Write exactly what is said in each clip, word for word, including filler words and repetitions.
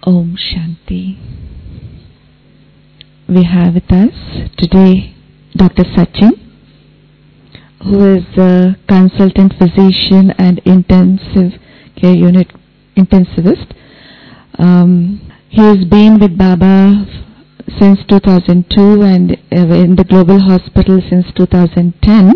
Om Shanti. We have with us today Doctor Sachin, who is a consultant physician and intensive care unit intensivist. Um, he has been with Baba since two thousand two and in the Global Hospital since two thousand ten.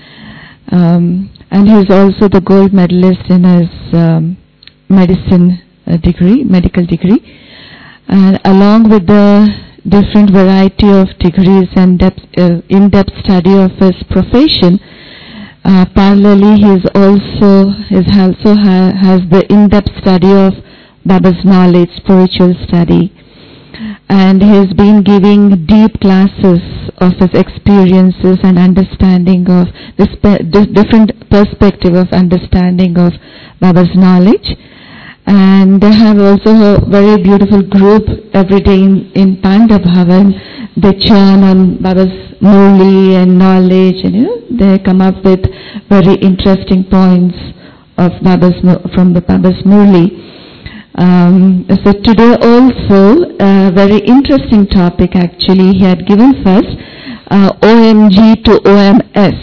Um, and he is also the gold medalist in his um, medicine uh, degree, medical degree. And along with the different variety of degrees and depth, uh, in-depth study of his profession, uh, parallelly he is also is also ha has the in-depth study of Baba's knowledge, spiritual study, and he has been giving deep classes of his experiences and understanding of this different perspective of understanding of Baba's knowledge. And they have also a very beautiful group every day in, in Panda Bhavan. They churn on Baba's Murli and knowledge, and you know, they come up with very interesting points of Baba's from the Baba's Murli. Um, so today also a very interesting topic actually he had given first, uh, O M G to O M S.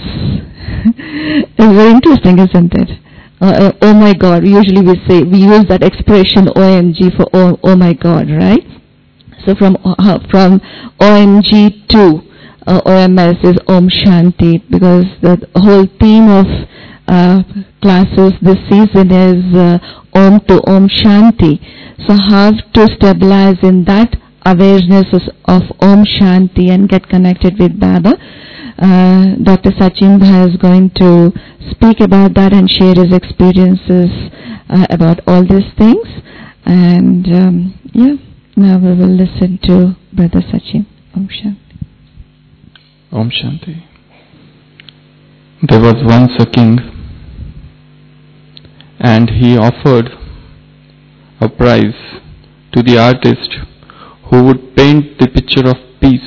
It's very interesting, isn't it? Uh, uh, oh my God, usually we say, we use that expression O M G for oh, oh my God, right? So from, uh, from O M G to uh, O M S is Om Shanti, because the whole theme of uh, classes this season is uh, Om to Om Shanti. So how to stabilize in that awareness of Om Shanti and get connected with Baba. Uh, Doctor Sachin Bhai is going to speak about that and share his experiences uh, about all these things. And um, yeah, now we will listen to Brother Sachin. Om Shanti. Om Shanti. There was once a king, and he offered a prize to the artist who would paint the picture of peace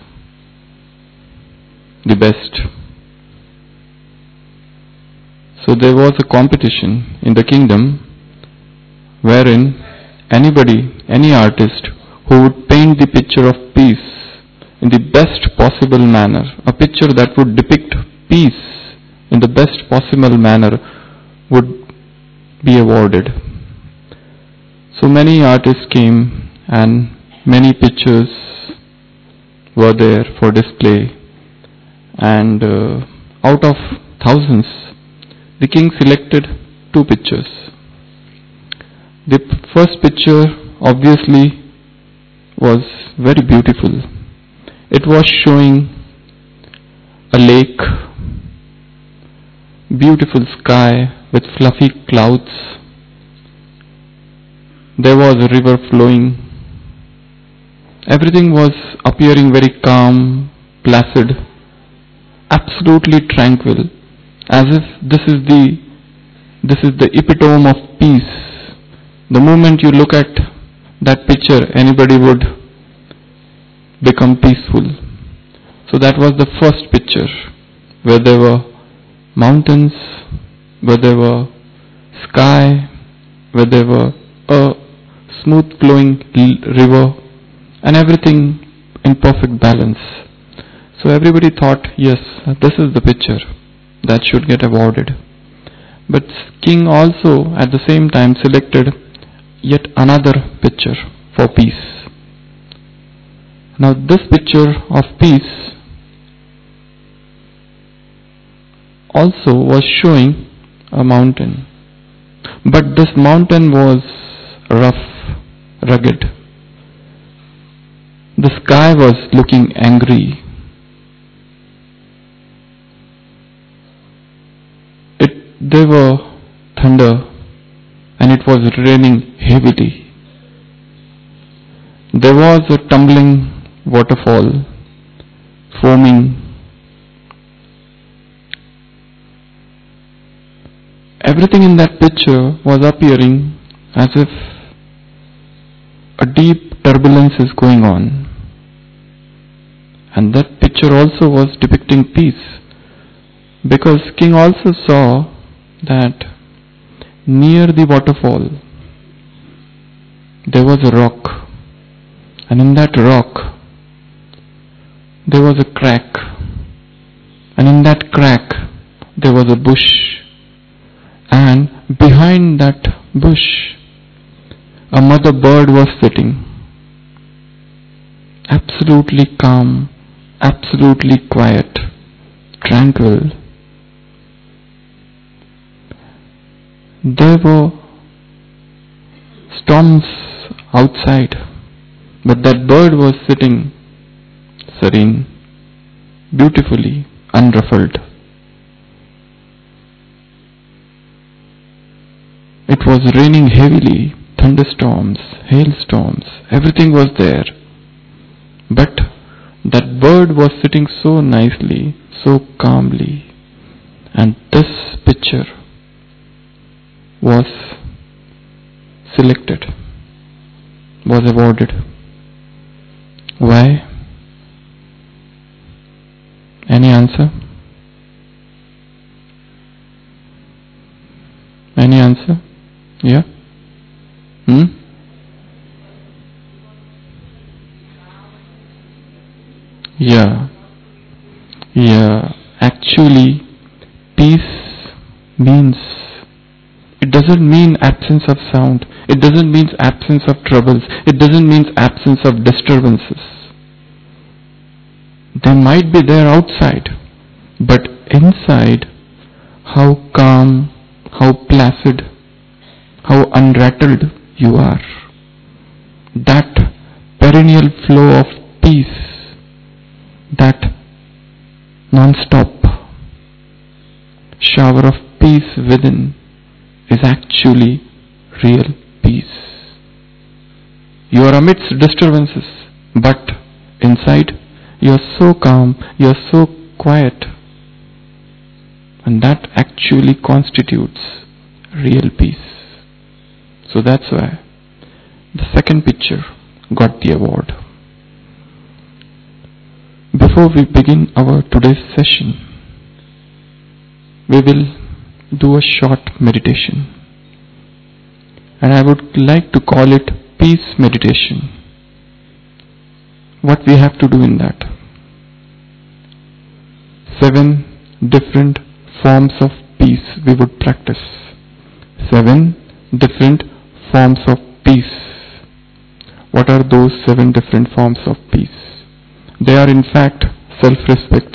the best. So there was a competition in the kingdom wherein anybody, any artist who would paint the picture of peace in the best possible manner, a picture that would depict peace in the best possible manner, would be awarded. So many artists came and many pictures were there for display, and uh, out of thousands the king selected two pictures. The first picture obviously was very beautiful. It was showing a lake, beautiful sky with fluffy clouds. There was a river flowing. Everything was appearing very calm, placid, absolutely tranquil, as if this is the this is the epitome of peace. The moment you look at that picture, anybody would become peaceful. So that was the first picture, where there were mountains, where there were sky, where there were a smooth flowing river, and everything in perfect balance. So everybody thought, yes, this is the picture that should get awarded. But king also at the same time selected yet another picture for peace. Now this picture of peace also was showing a mountain. But this mountain was rough, rugged. The sky was looking angry. It, there were thunder, and it was raining heavily. There was a tumbling waterfall, foaming. Everything in that picture was appearing as if a deep turbulence is going on. And that picture also was depicting peace, because king also saw that near the waterfall there was a rock, and in that rock there was a crack, and in that crack there was a bush, and behind that bush a mother bird was sitting, absolutely calm, absolutely quiet, tranquil. There were storms outside, but that bird was sitting serene, beautifully unruffled. It was raining heavily, thunderstorms, hailstorms, everything was there. But that bird was sitting so nicely, so calmly, and this picture was selected, was awarded. Why? Any answer? Any answer? Yeah? Hmm? Yeah. Yeah. Actually, peace means, it doesn't mean absence of sound. It doesn't mean absence of troubles. It doesn't mean absence of disturbances. They might be there outside, but inside, how calm, how placid, how unrattled you are. That perennial flow of peace, that non-stop shower of peace within is actually real peace. You are amidst disturbances, but inside you are so calm, you are so quiet, and that actually constitutes real peace. So that's why the second picture got the award. Before we begin our today's session, we will do a short meditation, and I would like to call it peace meditation. What we have to do in that? Seven different forms of peace we would practice. Seven different forms of peace. What are those seven different forms of peace? They are in fact self-respects.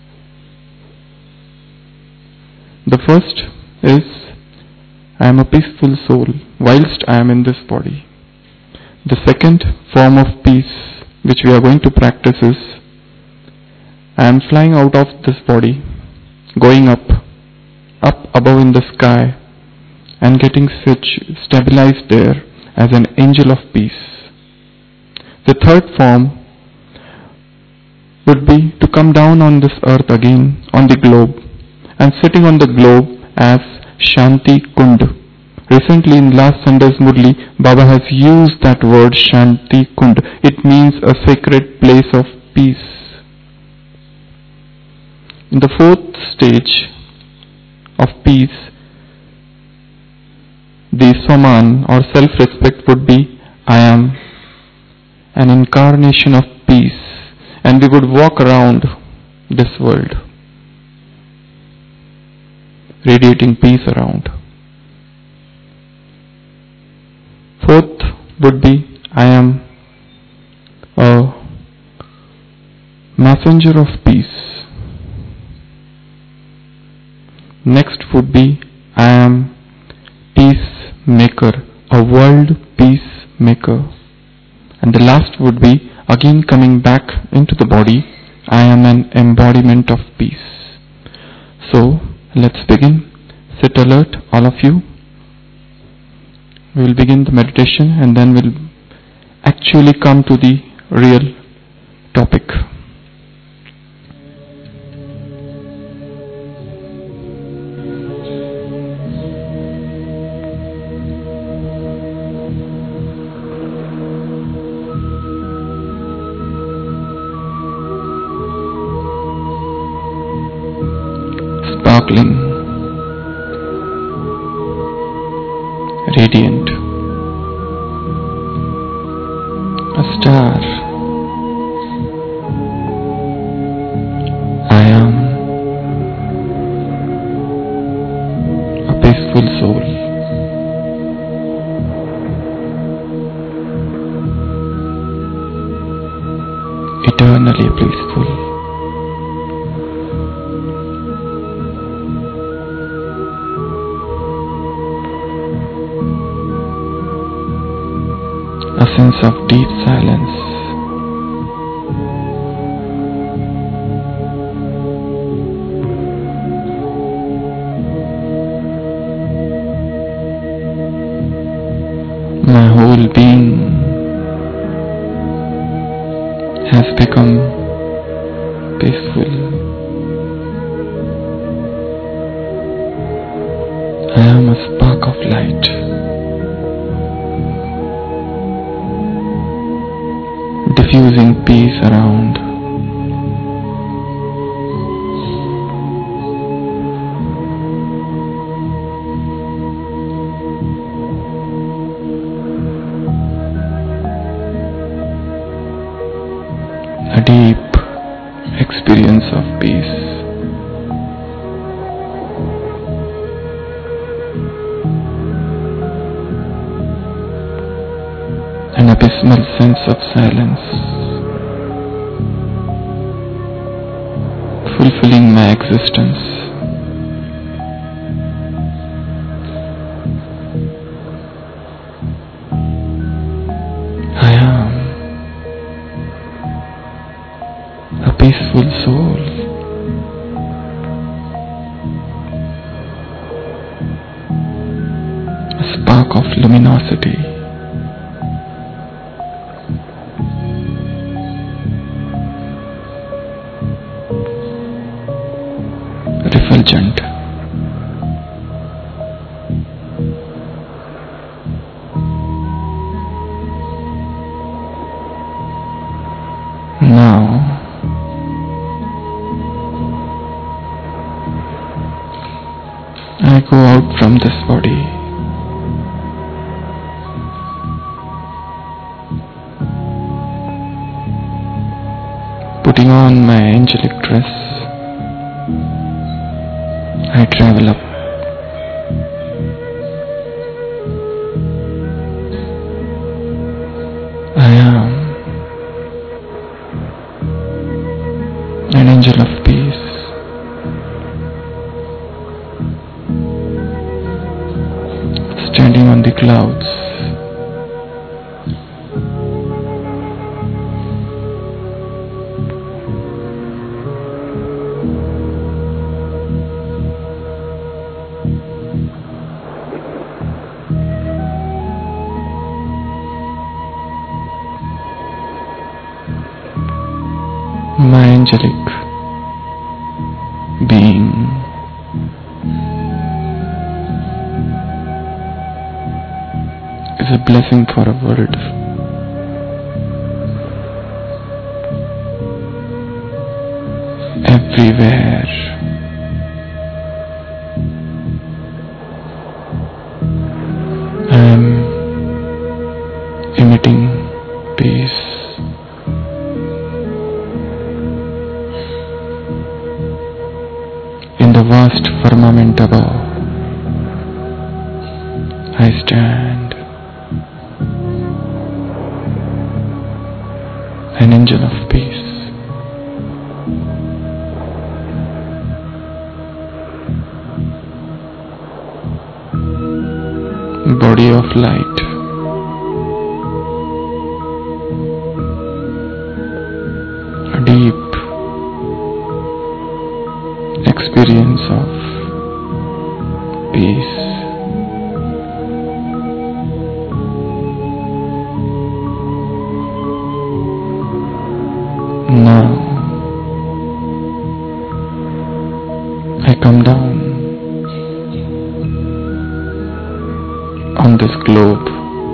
The first is, I am a peaceful soul whilst I am in this body. The second form of peace which we are going to practice is, I am flying out of this body, going up, up above in the sky, and getting such stabilized there as an angel of peace. The third form would be to come down on this earth again, on the globe, and sitting on the globe as Shanti Kund. Recently in last Sunday's Murli, Baba has used that word Shanti Kund. It means a sacred place of peace. In the fourth stage of peace, the Swaman or self-respect would be, I am an incarnation of peace, and we would walk around this world radiating peace around. Fourth would be, I am a messenger of peace. Next would be, I am peacemaker, a world peacemaker. And the last would be, again coming back into the body, I am an embodiment of peace. So, let's begin. Sit alert, all of you. We will begin the meditation and then we'll actually come to the real topic. Sparkling, radiant, a star. I am a peaceful soul. Eternally peaceful. A sense of deep silence. My whole being has become peaceful. I am a spark of light, diffusing peace around. A deep experience of peace. An abysmal sense of silence, fulfilling my existence. I am a peaceful soul. A spark of luminosity. Refulgent. Now I go out from this body, putting on my angelic dress. I travel up. I am an angel of peace. Standing on the clouds. My angelic being is a blessing for a world. Everywhere I am emitting peace. In the vast firmament above, I stand, an angel of peace. Body of light. A deep experience of peace. Now I come down on this globe.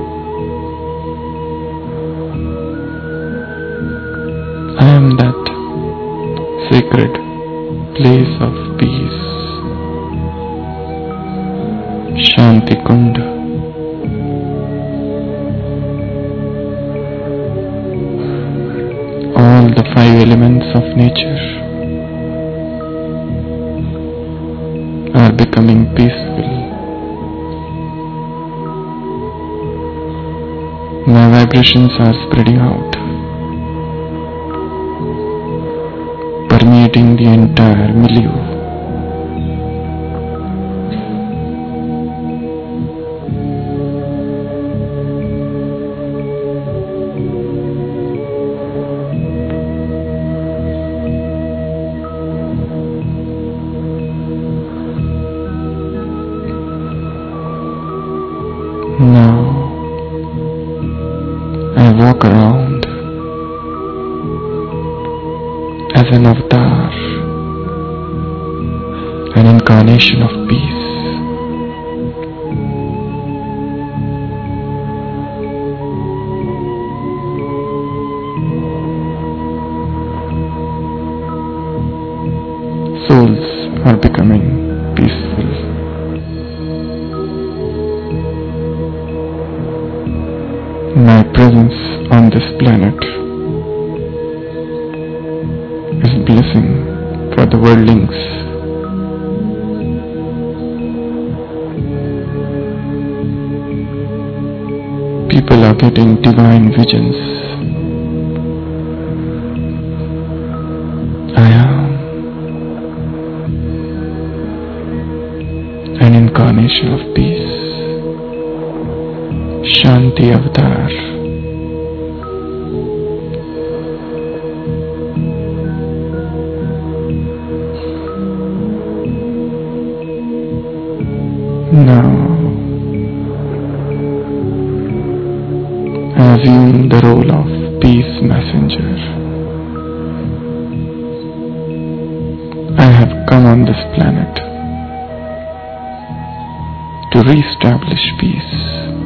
I am that sacred place of peace, Shanti Kunda. all the five elements of nature are becoming peaceful. My vibrations are spreading out, permeating the entire milieu. Now I walk around as an avatar, an incarnation of peace. Souls are becoming peaceful. My presence on this planet is blessing for the worldlings. People are getting divine visions. I am an incarnation of peace. Shanti Avatar. Now I assume the role of peace messenger. I have come on this planet to re-establish peace.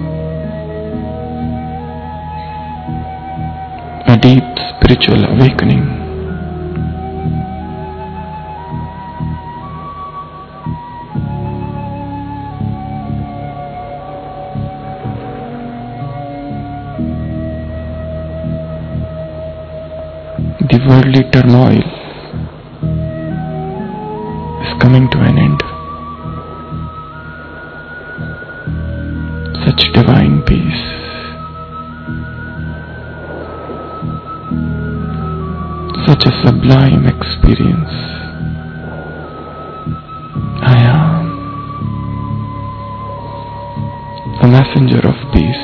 A deep spiritual awakening. The worldly turmoil is coming to an end. Such divine peace. Such a sublime experience. I am a messenger of peace.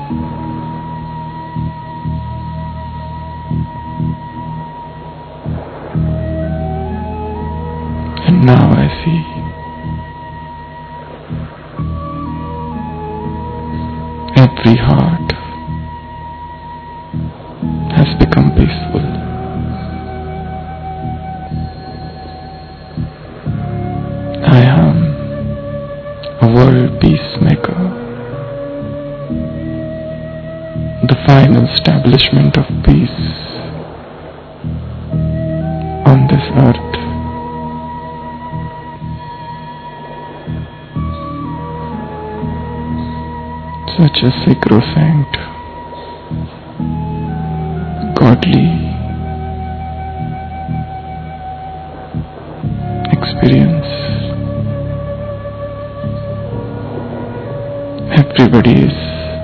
And now I see every heart has become peaceful. I am a world peacemaker, the final establishment of peace on this earth. Such a sacrosanct, godly experience. Everybody is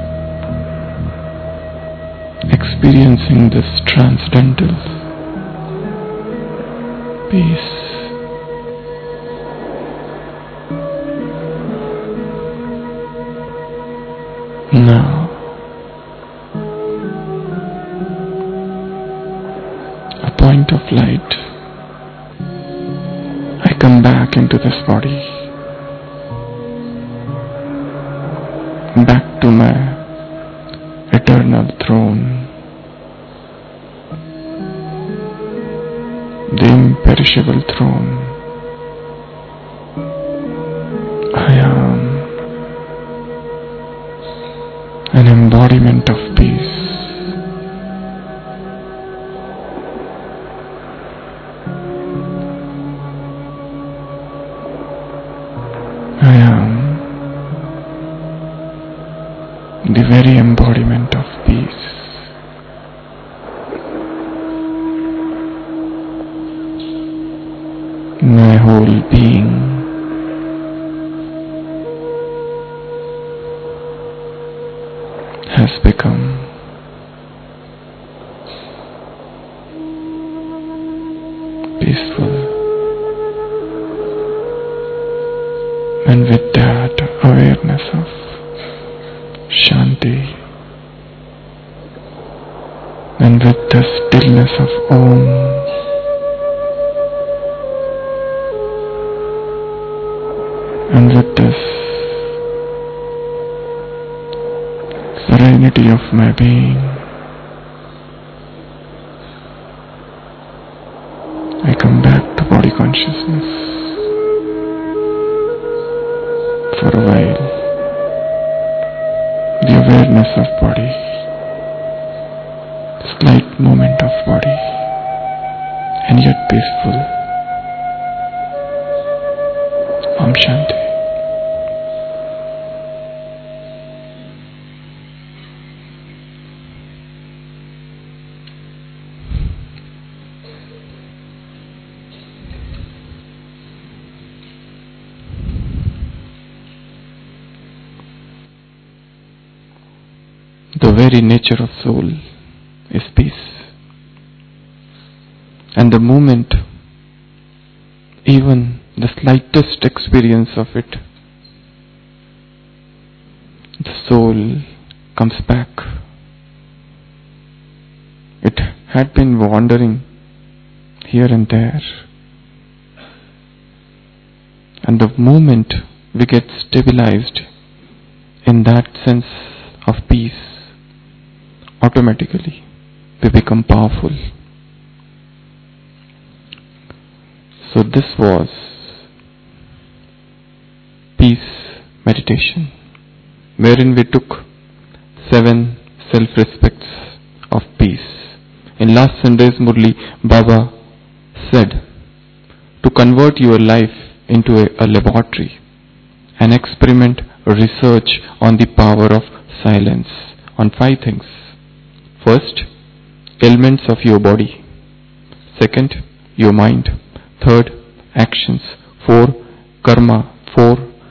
experiencing this transcendental peace. Now, a point of light, I come back into this body, back to my eternal throne, the imperishable throne. I am an embodiment of peace. I am the very embodiment of peace. whole being has become peaceful. And with that awareness of Shanti, and with the stillness of Om, and with this serenity of my being, I come back to body consciousness for a while. The awareness of body, slight movement of body, and yet peaceful. Om Shanti. The very nature of soul is peace. And the moment, even the slightest experience of it, the soul comes back. It had been wandering here and there. And the moment we get stabilized in that sense of peace, automatically we become powerful. So this was peace meditation, wherein we took seven self-respects of peace. In last Sunday's Murli, Baba said to convert your life into a, a laboratory, an experiment, research on the power of silence, on five things. First, elements of your body. Second, your mind. Third, actions. Four, karma. Four,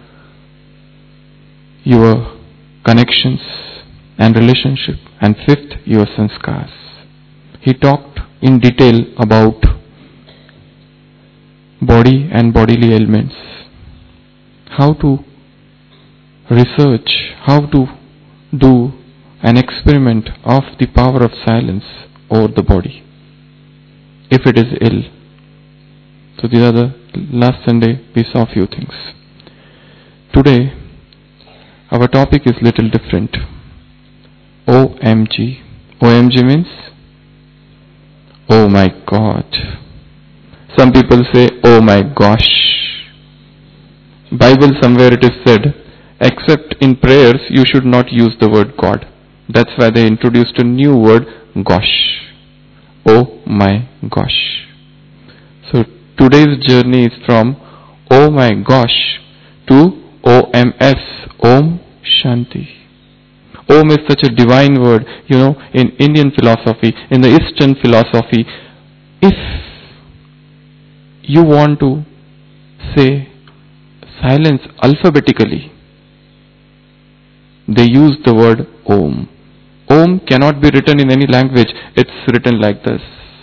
your connections and relationship. And fifth, your sanskars. He talked in detail about body and bodily elements. How to research, how to do an experiment of the power of silence over the body if it is ill. So the other last Sunday we saw a few things. Today our topic is little different. O M G. O M G means oh my God. Some people say oh my gosh. Bible somewhere it is said, except in prayers you should not use the word God. That's why they introduced a new word, gosh. Oh my gosh. So today's journey is from oh my gosh to O M S, Om Shanti. Om is such a divine word. You know, in Indian philosophy, in the Eastern philosophy, if you want to say silence alphabetically, they use the word Om. Om cannot be written in any language. It's written like this.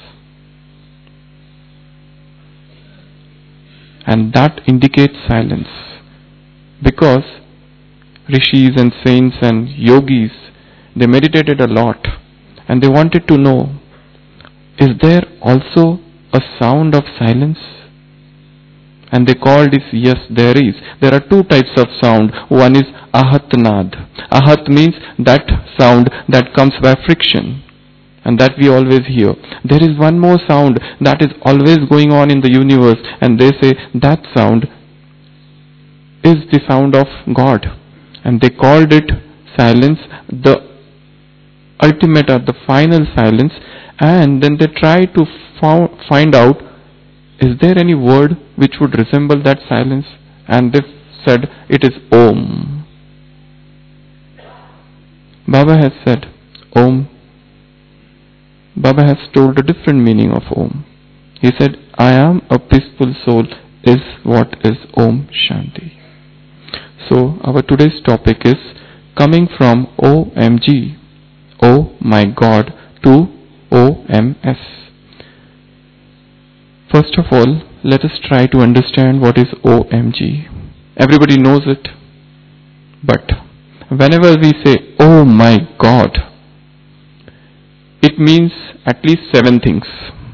And that indicates silence. Because rishis and saints and yogis, they meditated a lot. And they wanted to know, is there also a sound of silence? And they called it, yes, there is. There are two types of sound. One is ahatnad. Ahat means that sound that comes by friction. And that we always hear. There is one more sound that is always going on in the universe. And they say that sound is the sound of God. And they called it silence, the ultimate or the final silence. And then they try to fo- find out, is there any word which would resemble that silence? And they said, it is Om. Baba has said, Om. Baba has told a different meaning of Om. He said, I am a peaceful soul is what is Om Shanti. So our today's topic is coming from O M G, oh my God, to O M S. First of all, let us try to understand what is O M G. Everybody knows it, but whenever we say, oh my God, it means at least seven things.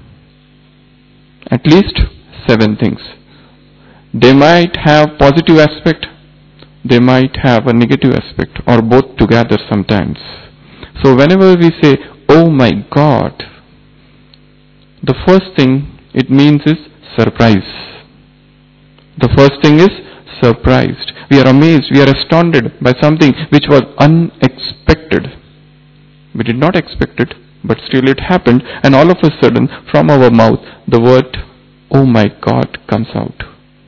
At least seven things. They might have positive aspect, they might have a negative aspect, or both together sometimes. So whenever we say, oh my God, the first thing it means is surprise. The first thing is surprised. We are amazed, we are astounded by something which was unexpected. We did not expect it, but still it happened, and all of a sudden from our mouth the word oh my God comes out.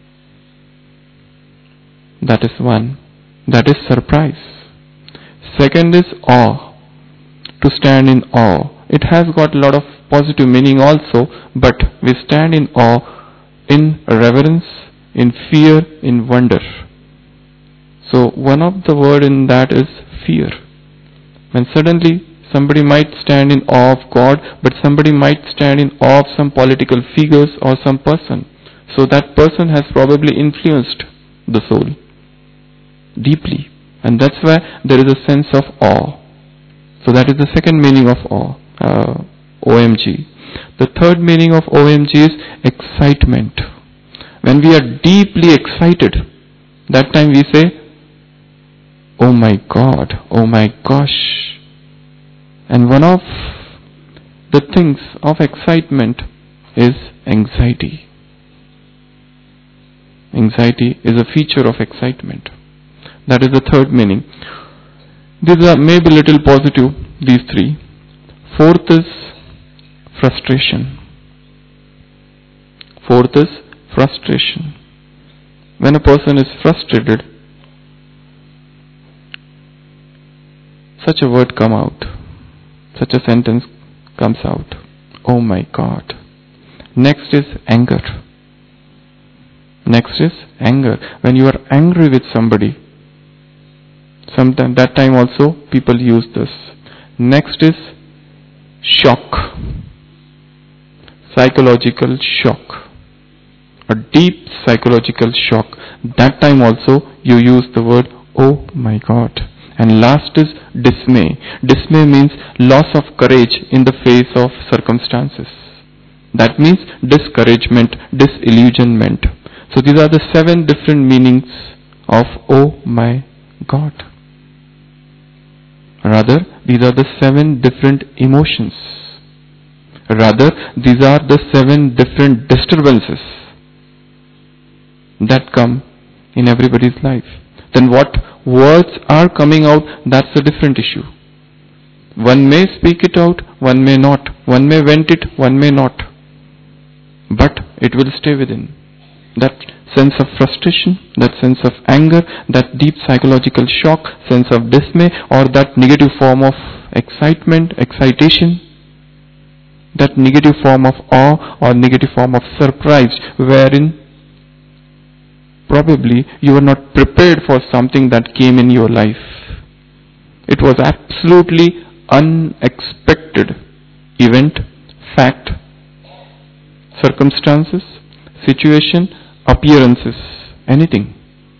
That is one. That is surprise. Second is awe. To stand in awe. It has got a lot of positive meaning also, but we stand in awe, in reverence, in fear, in wonder. So one of the word in that is fear. When suddenly somebody might stand in awe of God, but somebody might stand in awe of some political figures or some person. So that person has probably influenced the soul deeply. And that's why there is a sense of awe. So that is the second meaning of awe, uh, O M G. The third meaning of O M G is excitement. When we are deeply excited, that time we say, oh my God, oh my gosh. And one of the things of excitement is anxiety. Anxiety is a feature of excitement. That is the third meaning. These are maybe little positive, these three. Fourth is frustration. Fourth is frustration. When a person is frustrated, such a word come out. Such a sentence comes out. Oh my God. Next is anger. Next is anger. When you are angry with somebody, sometime that time also people use this. Next is shock. Psychological shock. A deep psychological shock. That time also you use the word oh my God. And last is dismay. Dismay means loss of courage in the face of circumstances. That means discouragement, disillusionment. So these are the seven different meanings of oh my God. Rather, these are the seven different emotions. Rather, these are the seven different disturbances that come in everybody's life. Then what words are coming out, that's a different issue. One may speak it out, one may not. One may vent it, one may not. But it will stay within. That sense of frustration, that sense of anger, that deep psychological shock, sense of dismay, or that negative form of excitement, excitation, that negative form of awe or negative form of surprise, wherein probably you were not prepared for something that came in your life. It was absolutely unexpected event, fact, circumstances, situation, appearances, anything.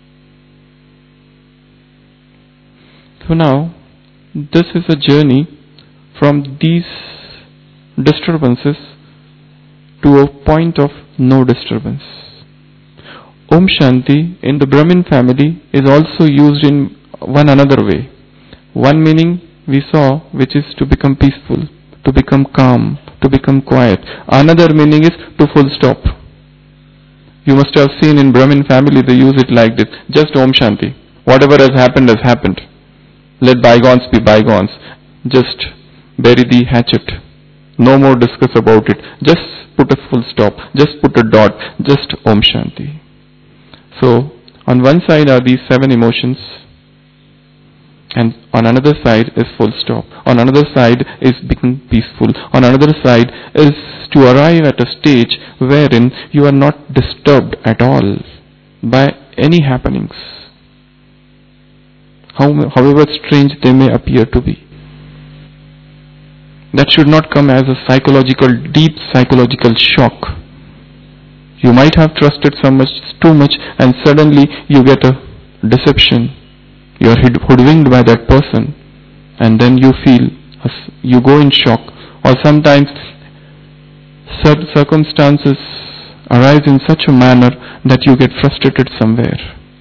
So now, this is a journey from these disturbances to a point of no disturbance. Om Shanti in the Brahmin family is also used in one another way. One meaning we saw, which is to become peaceful, to become calm, to become quiet. Another meaning is to full stop. You must have seen in Brahmin family they use it like this. Just Om Shanti. Whatever has happened has happened. Let bygones be bygones. Just bury the hatchet. No more discuss about it. Just put a full stop. Just put a dot. Just Om Shanti. So, on one side are these seven emotions. And on another side is full stop. On another side is being peaceful. On another side is to arrive at a stage wherein you are not disturbed at all by any happenings, how, however strange they may appear to be. That should not come as a psychological, deep psychological shock. You might have trusted so much, too much, and suddenly you get a deception. You are hoodwinked by that person, and then you feel, you go in shock. Or sometimes certain circumstances arise in such a manner that you get frustrated somewhere.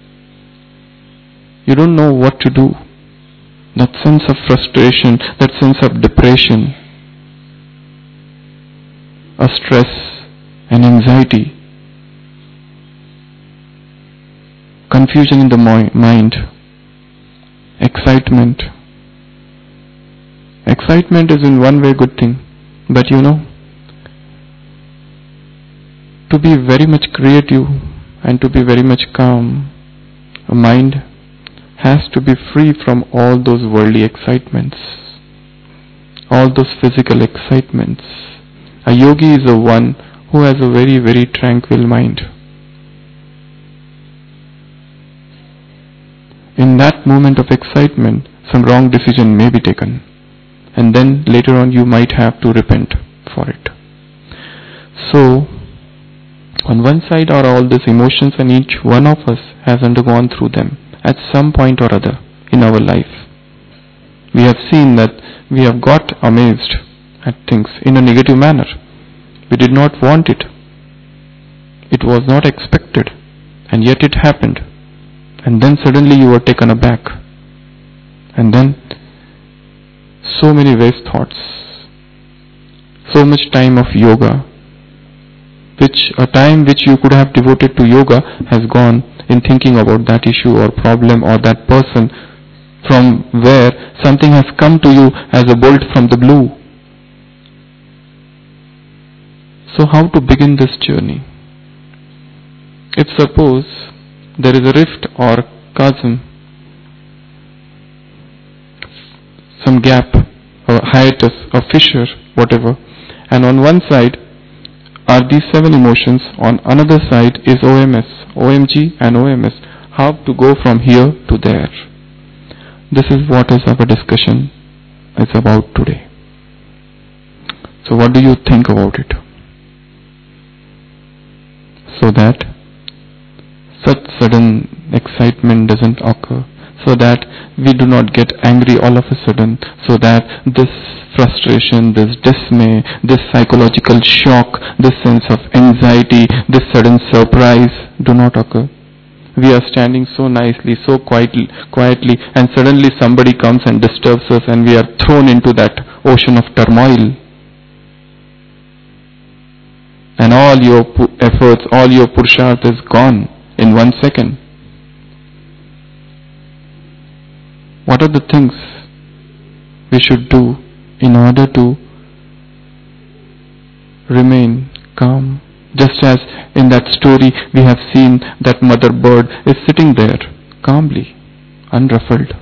You don't know what to do. That sense of frustration, that sense of depression, a stress, an anxiety, confusion in the mind, excitement. Excitement is in one way good thing, but you know, to be very much creative and to be very much calm, a mind has to be free from all those worldly excitements, all those physical excitements. A yogi is a one who has a very, very tranquil mind. In that moment of excitement, some wrong decision may be taken, and then later on you might have to repent for it. So, on one side are all these emotions, and each one of us has undergone through them at some point or other in our life. We have seen that we have got amazed at things in a negative manner. We did not want it. It was not expected, and yet it happened. And then suddenly you were taken aback. And then so many waste thoughts, so much time of yoga, which a time which you could have devoted to yoga has gone in thinking about that issue or problem or that person, from where something has come to you as a bolt from the blue. So how to begin this journey? If suppose there is a rift or chasm, some gap, a hiatus, a fissure, whatever, and on one side are these seven emotions, on another side is O M S, O M G and O M S. How to go from here to there? This is what is our discussion is about today. So what do you think about it? So that such sudden excitement doesn't occur, so that we do not get angry all of a sudden, so that this frustration, this dismay, this psychological shock, this sense of anxiety, this sudden surprise do not occur. We are standing so nicely, so quietly, quietly, and suddenly somebody comes and disturbs us, and we are thrown into that ocean of turmoil. And all your efforts, all your purusharth is gone in one second. What are the things we should do in order to remain calm? Just as in that story we have seen that mother bird is sitting there calmly, unruffled.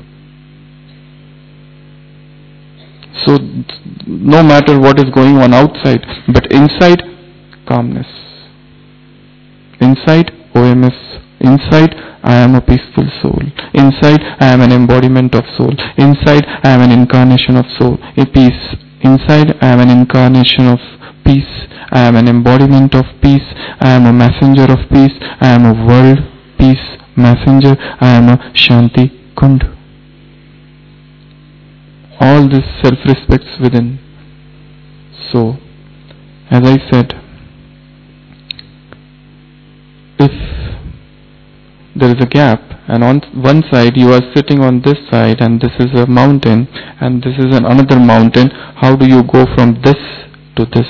So no matter what is going on outside, but inside, calmness. Inside, O M S. Inside, I am a peaceful soul. Inside, I am an embodiment of soul. Inside, I am an incarnation of soul, a peace. Inside, I am an incarnation of peace. I am an embodiment of peace. I am a messenger of peace. I am a world peace messenger. I am a Shanti Kund. All this self-respects within. So, as I said, if there is a gap, and on one side you are sitting on this side, and this is a mountain, and this is an another mountain, how do you go from this to this?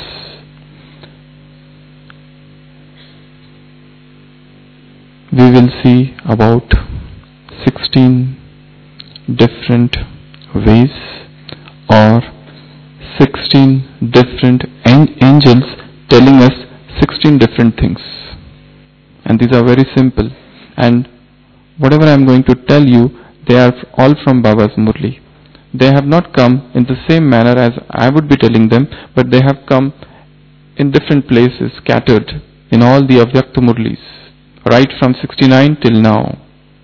We will see about sixteen different ways, or sixteen different angels telling us sixteen different things. And these are very simple. And whatever I am going to tell you they are all from Baba's Murli. They have not come in the same manner as I would be telling them, but they have come in different places, scattered in all the Avyakta Murlis, right from sixty-nine till now.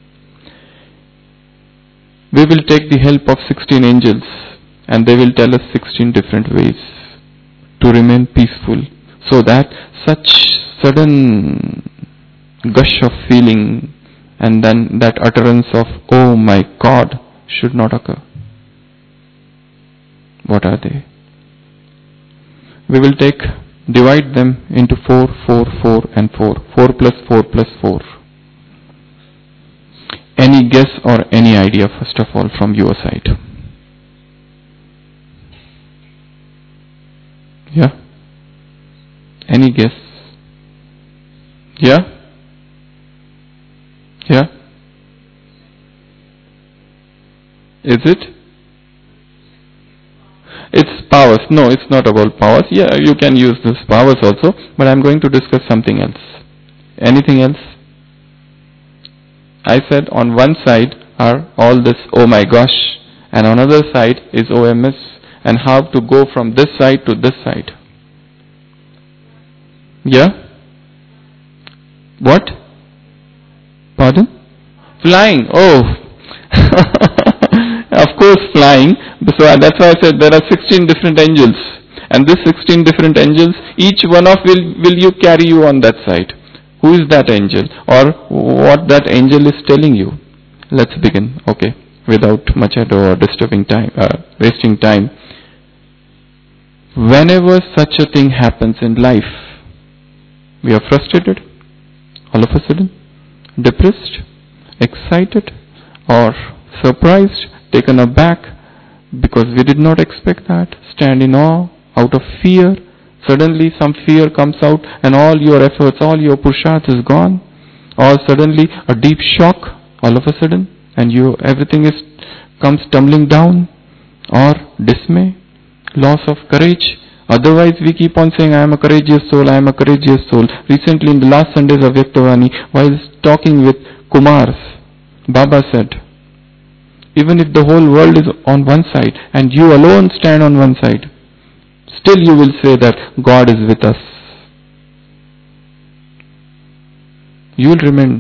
We will take the help of sixteen angels, and they will tell us sixteen different ways to remain peaceful, so that such sudden gush of feeling and then that utterance of, oh my God, should not occur. What are they? We will take, divide them into four, four, four and four. four plus four plus four. Any guess or any idea, first of all, from your side? Yeah? Any guess? Yeah? Yeah? Is it? It's powers. No, it's not about powers. Yeah, you can use this powers also, but I'm going to discuss something else. Anything else? I said on one side are all this oh my gosh, and on another side is O M S, and how to go from this side to this side. Yeah? What? Pardon? Flying. Oh. Of course flying. So that's why I said there are sixteen different angels. And these sixteen different angels, each one of will, will you carry you on that side. Who is that angel? Or what that angel is telling you. Let's begin. Okay. Without much ado or disturbing time, uh, wasting time. Whenever such a thing happens in life, we are frustrated, all of a sudden, depressed, excited, or surprised, taken aback, because we did not expect that, stand in awe, out of fear. Suddenly some fear comes out and all your efforts, all your purushart is gone. Or suddenly a deep shock, all of a sudden, and you everything is comes tumbling down. Or dismay, loss of courage. Otherwise we keep on saying, I am a courageous soul, I am a courageous soul. Recently in the last Sundays of Avyaktavani, while talking with Kumars, Baba said, even if the whole world is on one side and you alone stand on one side, still you will say that God is with us. You will remain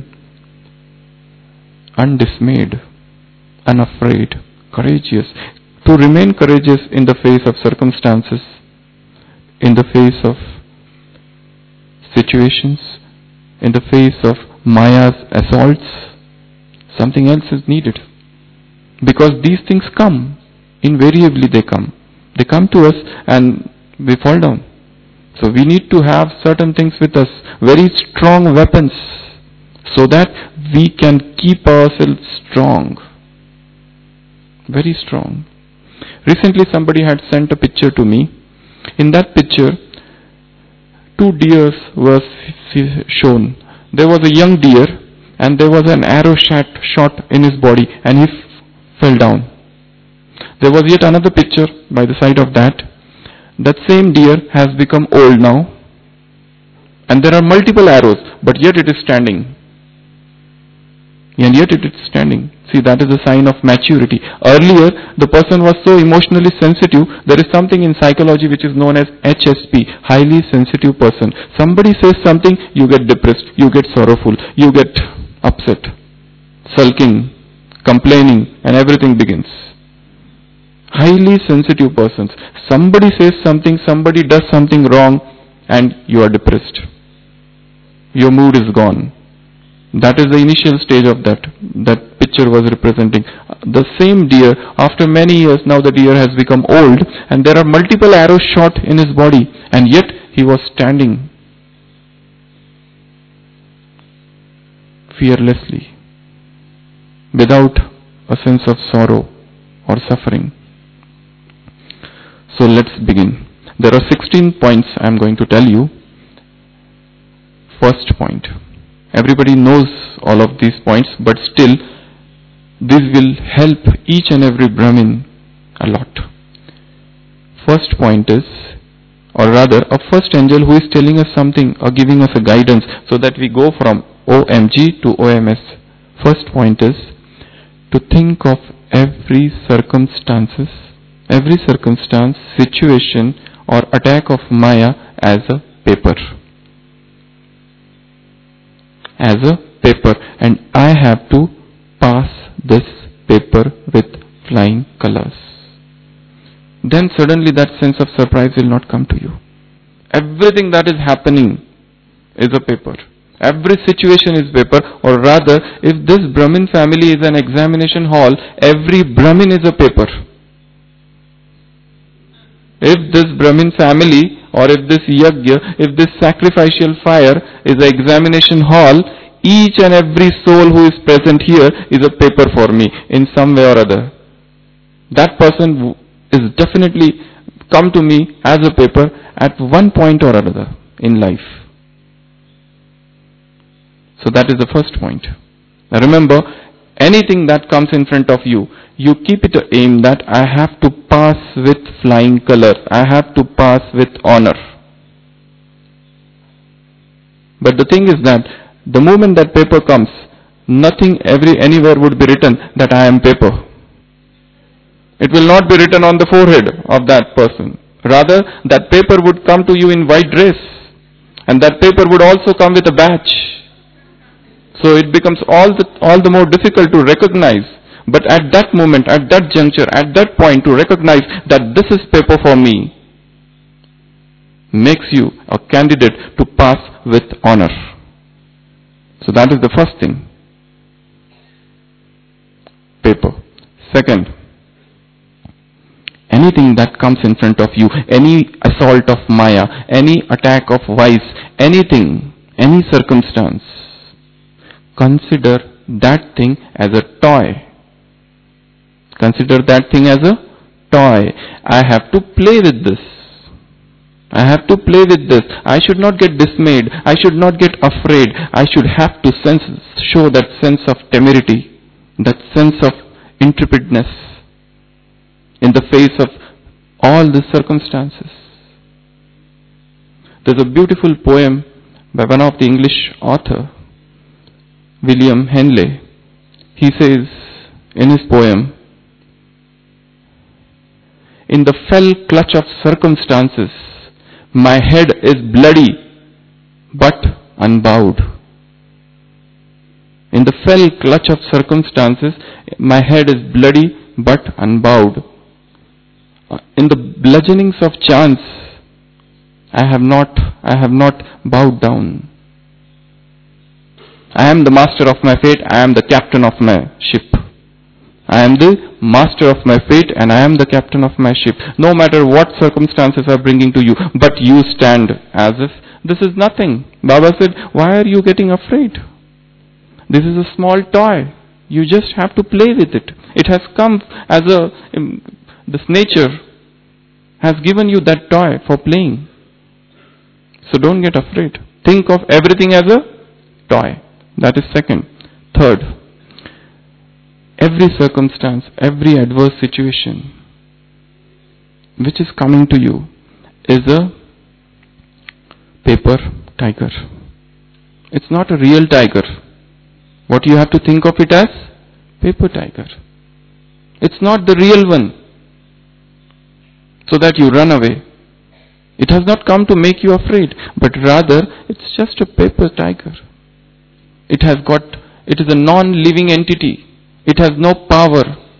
undismayed, unafraid, courageous. To remain courageous in the face of circumstances, in the face of situations, in the face of Maya's assaults, something else is needed. Because these things come, invariably they come. They come to us and we fall down. So we need to have certain things with us, very strong weapons, so that we can keep ourselves strong. Very strong. Recently somebody had sent a picture to me. In that picture, two deers were shown. There was a young deer and there was an arrow shot, shot in his body and he f- fell down. There was yet another picture by the side of that. That same deer has become old now and there are multiple arrows, but yet it is standing. And yet it is standing. See, that is a sign of maturity. Earlier, the person was so emotionally sensitive. There is something in psychology which is known as H S P, highly sensitive person. Somebody says something, you get depressed, you get sorrowful, you get upset, sulking, complaining, and everything begins. Highly sensitive persons. Somebody says something, somebody does something wrong, and you are depressed. Your mood is gone. That is the initial stage of that. That picture was representing. The same deer, after many years, now the deer has become old, and there are multiple arrows shot in his body, and yet he was standing fearlessly, without a sense of sorrow or suffering. So let's begin. There are sixteen points I am going to tell you. First point. Everybody knows all of these points, but still, this will help each and every Brahmin a lot. First point is, or rather, a first angel who is telling us something or giving us a guidance so that we go from O M G to O M S. First point is, to think of every circumstances, every circumstance, situation or attack of Maya as a paper. As a paper, and I have to pass this paper with flying colors. Then suddenly that sense of surprise will not come to you. Everything that is happening is a paper. Every situation is paper, or rather, if this Brahmin family is an examination hall, every Brahmin is a paper. If this Brahmin family, or if this yajna, if this sacrificial fire is an examination hall, each and every soul who is present here is a paper for me in some way or other. That person is definitely come to me as a paper at one point or another in life. So that is the first point. Now remember, anything that comes in front of you, you keep it a aim that I have to pass with flying colors. I have to pass with honor. But the thing is that the moment that paper comes, nothing every anywhere would be written that I am paper. It will not be written on the forehead of that person. Rather, that paper would come to you in white dress, and that paper would also come with a badge. So it becomes all the all the more difficult to recognize. But at that moment, at that juncture, at that point, to recognize that this is paper for me, makes you a candidate to pass with honor. So that is the first thing. Paper. Second, anything that comes in front of you, any assault of Maya, any attack of vice, anything, any circumstance, consider that thing as a toy. Consider that thing as a toy. I have to play with this. I have to play with this. I should not get dismayed. I should not get afraid. I should have to sense, show that sense of temerity, that sense of intrepidness in the face of all the circumstances. There's a beautiful poem by one of the English author, William Henley. He says in his poem, in the fell clutch of circumstances, my head is bloody but unbowed. In the fell clutch of circumstances, my head is bloody but unbowed. In the bludgeonings of chance, I have not, I have not bowed down. I am the master of my fate. I am the captain of my ship. I am the master of my fate and I am the captain of my ship. No matter what circumstances are bringing to you, but you stand as if this is nothing. Baba said, why are you getting afraid? This is a small toy. You just have to play with it. It has come as a, this nature has given you that toy for playing. So don't get afraid. Think of everything as a toy. That is second. Third, every circumstance, every adverse situation which is coming to you is a paper tiger. It's not a real tiger. What you have to think of it as? Paper tiger. It's not the real one, so that you run away. It has not come to make you afraid, but rather it's just a paper tiger. It has got, it is a non-living entity. It has no power,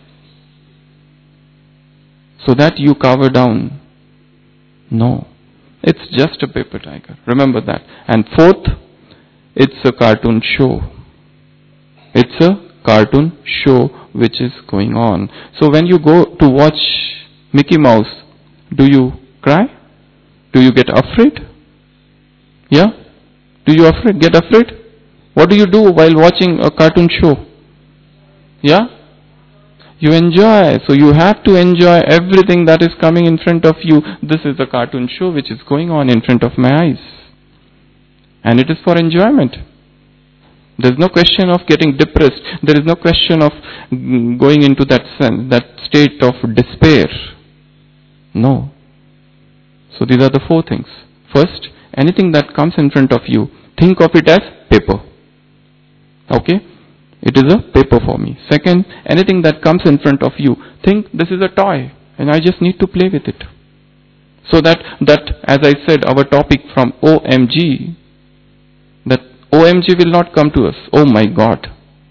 so that you cower down. No, it's just a paper tiger. Remember that. And fourth, it's a cartoon show. It's a cartoon show which is going on. So when you go to watch Mickey Mouse, do you cry? Do you get afraid? Yeah? Do you afraid? Get afraid? What do you do while watching a cartoon show? Yeah? You enjoy. So you have to enjoy everything that is coming in front of you. This is a cartoon show which is going on in front of my eyes. And it is for enjoyment. There is no question of getting depressed. There is no question of going into that sense, that state of despair. No. So these are the four things. First, anything that comes in front of you, think of it as paper. Okay? It is a paper for me. Second, anything that comes in front of you, think this is a toy and I just need to play with it. So that, that as I said, our topic from O M G, that O M G will not come to us. Oh my God.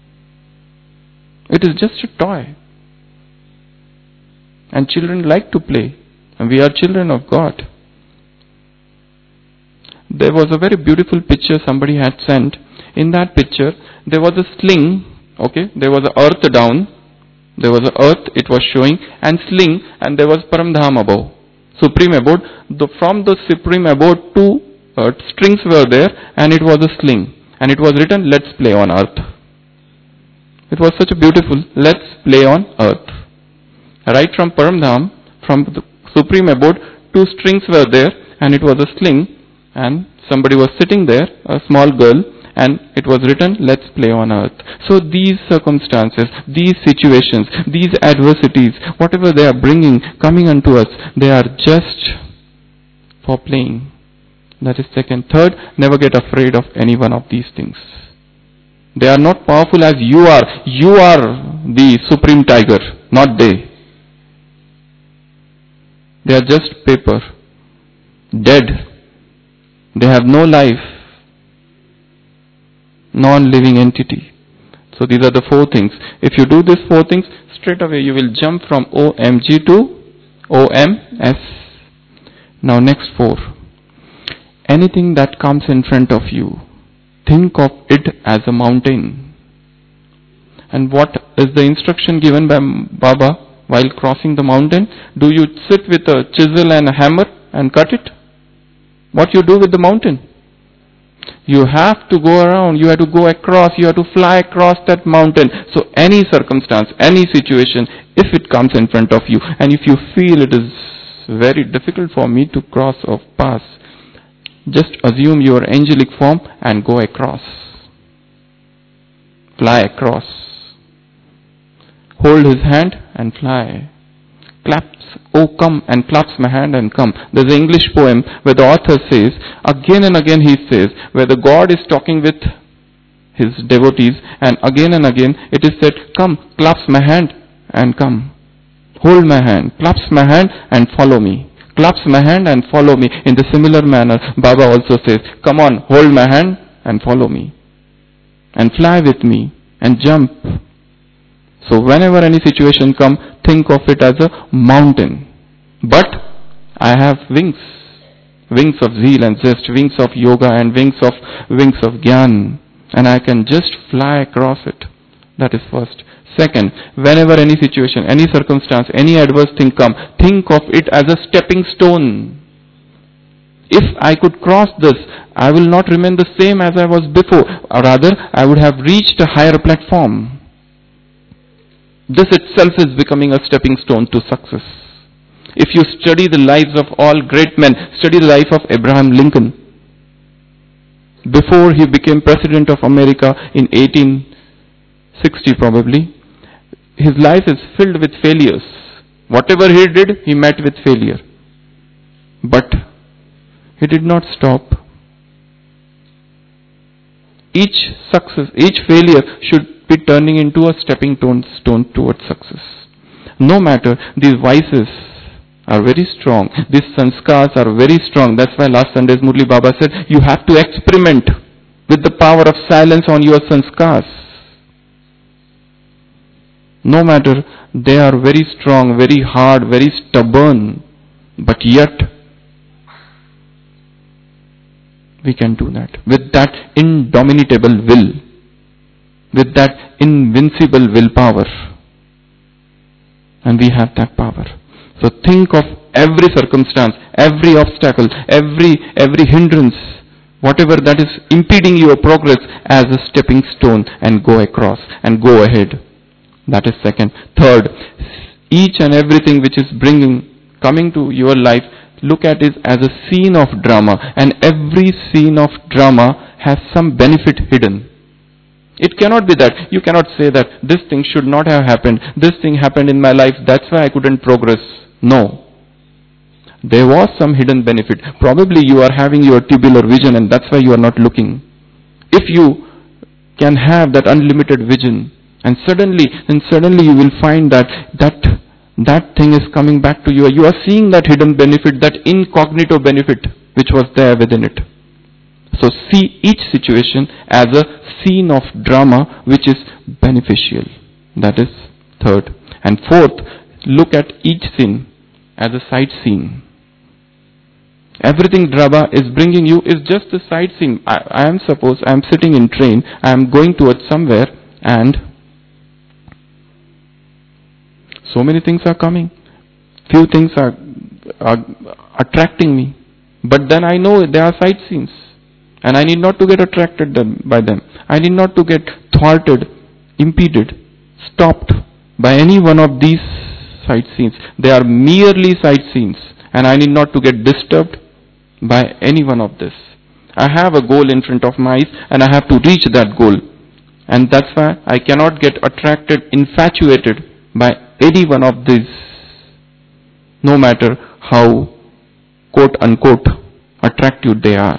It is just a toy. And children like to play. And we are children of God. There was a very beautiful picture somebody had sent. In that picture, there was a sling. Okay, there was a earth down. There was a earth, it was showing, and sling, and there was Paramdham above. Supreme abode. The, from the supreme abode, two uh, strings were there, and it was a sling. And it was written, let's play on earth. It was such a beautiful, let's play on earth. Right from Paramdham, from the supreme abode, two strings were there, and it was a sling, and somebody was sitting there, a small girl, and it was written, let's play on earth. So these circumstances, these situations, these adversities, whatever they are bringing, coming unto us, they are just for playing. That is second. Third, never get afraid of any one of these things. They are not powerful as you are. You are the supreme tiger, not they. They are just paper, dead. They have no life, non-living entity. So these are the four things. If you do these four things, straight away you will jump from O M G to O M S. Now next four. Anything that comes in front of you, think of it as a mountain. And what is the instruction given by Baba while crossing the mountain? Do you sit with a chisel and a hammer and cut it? What you do with the mountain? You have to go around, you have to go across, you have to fly across that mountain. So any circumstance, any situation, if it comes in front of you, and if you feel it is very difficult for me to cross or pass, just assume your angelic form and go across. Fly across. Hold his hand and fly. Claps, oh come, and claps my hand and come. There's an English poem where the author says, again and again he says, where the God is talking with his devotees, and again and again it is said, come, claps my hand and come. Hold my hand, claps my hand and follow me. Claps my hand and follow me. In the similar manner, Baba also says, come on, hold my hand and follow me. And fly with me and jump. So whenever any situation comes, think of it as a mountain. But I have wings. Wings of zeal and zest, wings of yoga and wings of wings of jnana. And I can just fly across it. That is first. Second, whenever any situation, any circumstance, any adverse thing come, think of it as a stepping stone. If I could cross this, I will not remain the same as I was before. Or rather, I would have reached a higher platform. This itself is becoming a stepping stone to success. If you study the lives of all great men, study the life of Abraham Lincoln. Before he became President of America in eighteen sixty probably, his life is filled with failures. Whatever he did, he met with failure. But he did not stop. Each success, each failure should be turning into a stepping stone towards success. No matter, these vices are very strong. These sanskars are very strong. That's why last Sunday's Murli Baba said, you have to experiment with the power of silence on your sanskars. No matter, they are very strong, very hard, very stubborn. But yet, we can do that. With that indomitable will. With that invincible willpower. And we have that power. So think of every circumstance, every obstacle, every every hindrance, whatever that is impeding your progress as a stepping stone, and go across and go ahead. That is second. Third, each and everything which is bringing, coming to your life, look at it as a scene of drama. And every scene of drama has some benefit hidden. It cannot be that. You cannot say that this thing should not have happened. This thing happened in my life. That's why I couldn't progress. No. There was some hidden benefit. Probably you are having your tubular vision and that's why you are not looking. If you can have that unlimited vision. And suddenly, and suddenly you will find that that that thing is coming back to you. You are seeing that hidden benefit, that incognito benefit which was there within it. So see each situation as a scene of drama which is beneficial. That is third. And fourth, look at each scene as a sight scene. Everything drama is bringing you is just a sight scene. I, I am suppose I am sitting in train, I am going towards somewhere, and so many things are coming. Few things are, are attracting me. But then I know they are sight scenes. And I need not to get attracted them, by them. I need not to get thwarted, impeded, stopped by any one of these sight scenes. They are merely sight scenes. And I need not to get disturbed by any one of this. I have a goal in front of my eyes and I have to reach that goal. And that's why I cannot get attracted, infatuated by any one of these, no matter how quote unquote attractive they are.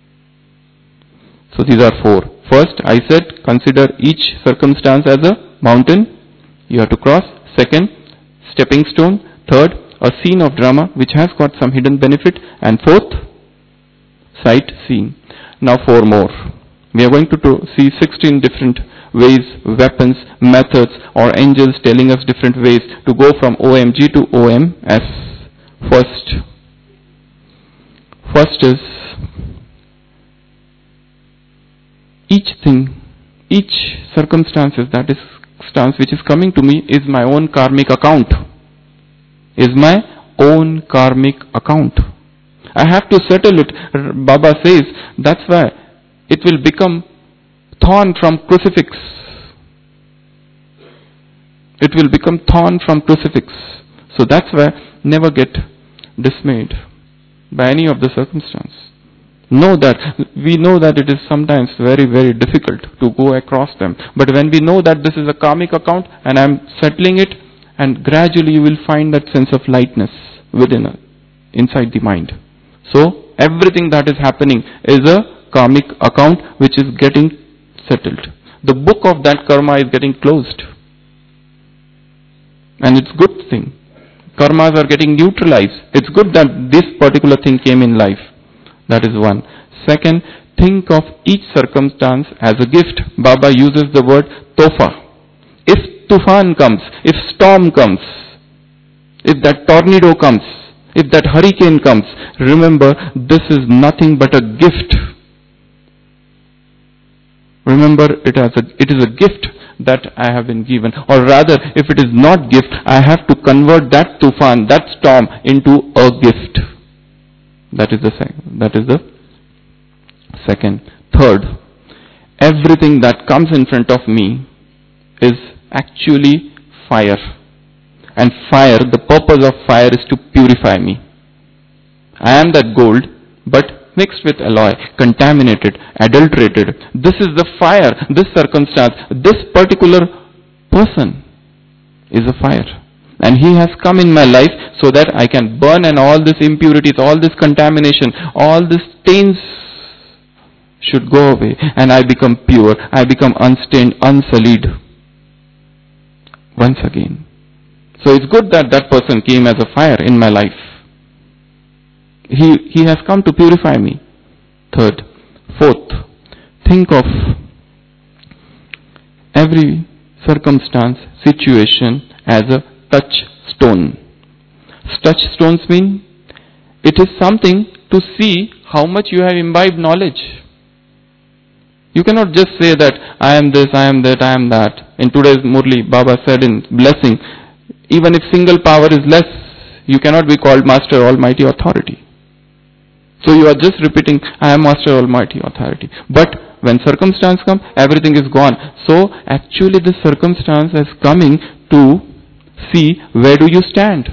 So these are four. First, I said consider each circumstance as a mountain you have to cross. Second, stepping stone. Third, a scene of drama which has got some hidden benefit. And fourth, sight scene. Now four more. We are going to, to see sixteen different ways, weapons, methods, or angels telling us different ways to go from O M G to O M S. First, first is each thing, each circumstances that is stance which is coming to me is my own karmic account. Is my own karmic account. I have to settle it. Baba says that's why it will become thorn from crucifix. It will become thorn from crucifix. So that's why never get dismayed by any of the circumstance. Know that, we know that it is sometimes very, very difficult to go across them. But when we know that this is a karmic account and I am settling it, and gradually you will find that sense of lightness within, uh, inside the mind. So everything that is happening is a karmic account which is getting settled. The book of that karma is getting closed. And it's good thing. Karmas are getting neutralized. It's good that this particular thing came in life. That is one. Second, think of each circumstance as a gift. Baba uses the word tofa. If tufan comes, if storm comes, if that tornado comes, if that hurricane comes, remember this is nothing but a gift. Remember it as a, it is a gift that I have been given. Or rather, if it is not gift, I have to convert that tufan, that storm into a gift. That is the second. That is the second. Third, everything that comes in front of me is actually fire. And fire, the purpose of fire is to purify me. I am that gold, but mixed with alloy, contaminated, adulterated. This is the fire, this circumstance, this particular person is a fire. And he has come in my life so that I can burn, and all these impurities, all this contamination, all these stains should go away. And I become pure, I become unstained, unsullied. Once again. So it's good that that person came as a fire in my life. He, he has come to purify me. Third. Fourth, think of every circumstance, situation as a touchstone. Touchstones mean it is something to see how much you have imbibed knowledge. You cannot just say that I am this, I am that, I am that. In today's Murli, Baba said in blessing, even if single power is less, you cannot be called Master Almighty Authority. So you are just repeating, I am Master Almighty Authority. But when circumstance comes, everything is gone. So actually this circumstance is coming to see where do you stand.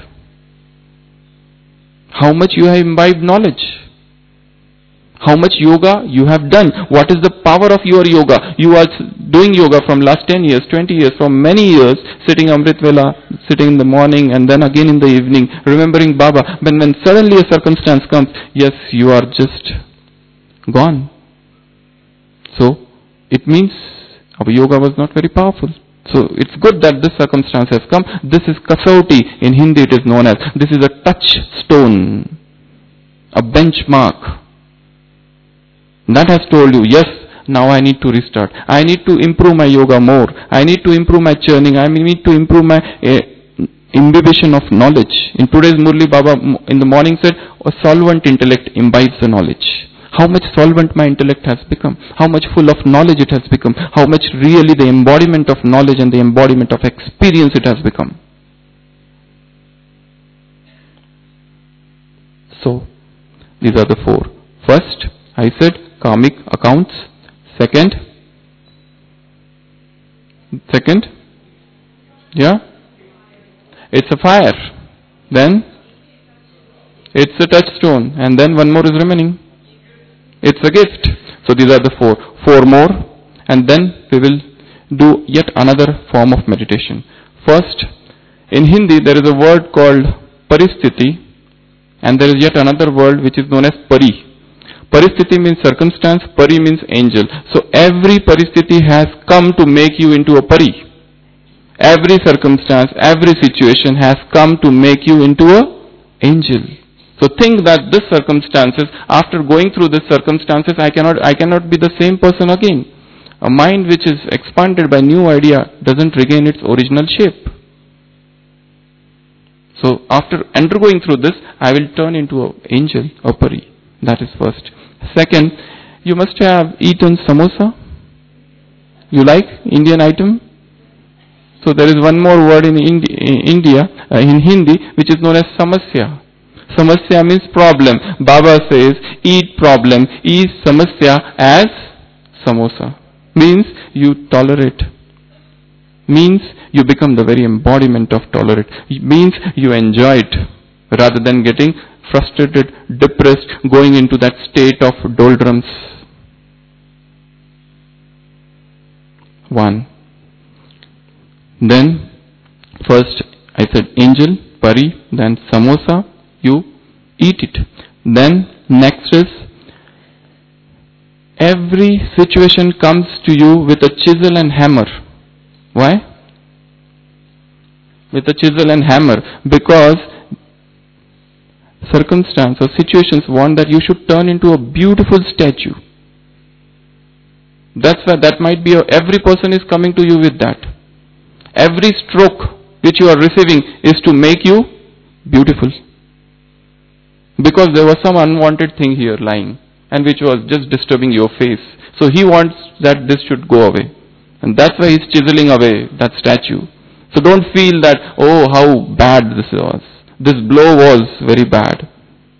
How much you have imbibed knowledge. How much yoga you have done. What is the power of your yoga? You are doing yoga from last ten years, twenty years, from many years, sitting Amrit Vela, sitting in the morning and then again in the evening, remembering Baba. But when suddenly a circumstance comes, yes, you are just gone. So, it means Our yoga was not very powerful. So it's good that this circumstance has come. This is kasauti. In Hindi it is known as. This is a touchstone, a benchmark. That has told you, yes, now I need to restart. I need to improve my yoga more. I need to improve my churning. I need to improve my uh, imbibition of knowledge. In today's Murli, Baba in the morning said, a solvent intellect imbibes the knowledge. How much solvent my intellect has become. How much full of knowledge it has become. How much really the embodiment of knowledge and the embodiment of experience it has become. So, these are the four. First, I said, karmic accounts. Second, second, yeah, it's a fire. Then, it's a touchstone. And then one more is remaining. It's a gift. So these are the four. Four more. And then we will do yet another form of meditation. First, in Hindi there is a word called paristiti. And there is yet another word which is known as pari. Paristiti means circumstance, pari means angel. So every paristiti has come to make you into a pari. Every circumstance, every situation has come to make you into a angel. So think that this circumstances, after going through these circumstances, I cannot, I cannot be the same person again. A mind which is expanded by new idea doesn't regain its original shape. So after undergoing through this, I will turn into an angel, a pari. That is first. Second, you must have eaten samosa. You like Indian item? So there is one more word in Indi- India, uh, in Hindi, which is known as samasya. Samasya means problem. Baba says, eat problem, eat samasya as samosa. Means you tolerate. Means you become the very embodiment of tolerate. Means you enjoy it rather than getting frustrated, depressed, going into that state of doldrums. One. Then, first I said angel, pari, then samosa, you eat it. Then, next is, every situation comes to you with a chisel and hammer. Why? With a chisel and hammer. Because circumstance or situations want that you should turn into a beautiful statue. That's why that might be, a, every person is coming to you with that. Every stroke which you are receiving is to make you beautiful. Because there was some unwanted thing here lying and which was just disturbing your face. So he wants that this should go away. And that's why he's chiseling away that statue. So don't feel that, oh, how bad this was. This blow was very bad.